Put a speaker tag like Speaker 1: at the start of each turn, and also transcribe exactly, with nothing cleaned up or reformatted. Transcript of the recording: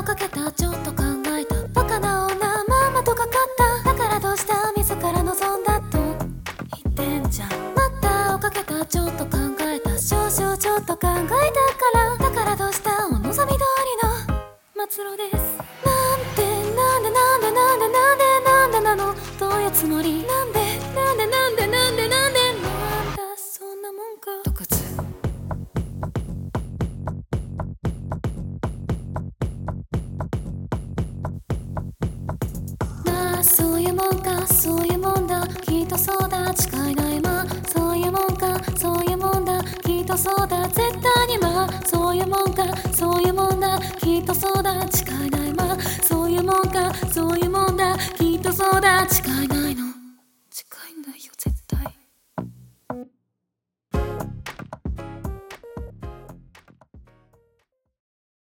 Speaker 1: かけたちょっと考えたバカな女まんまとかかっただからどうした自ら望んだと言ってんじゃん。またをかけたちょっと考えた少々ちょっと考えたからだからどうしたお望み通りの末路です。なんでなんでなんでなんでなんでなんでなのどういうつもりなんでなんでなんでなんでなんでなんだそんなもんかとかつまあそういうもんかそういうもんだきっとそうだ誓いないまあそういうもんかそういうもんだきっとそうだ絶対にまあそういうもんかそういうもんだきっとそうだ誓いないまあそういうもんかそういうもんだきっとそうだ誓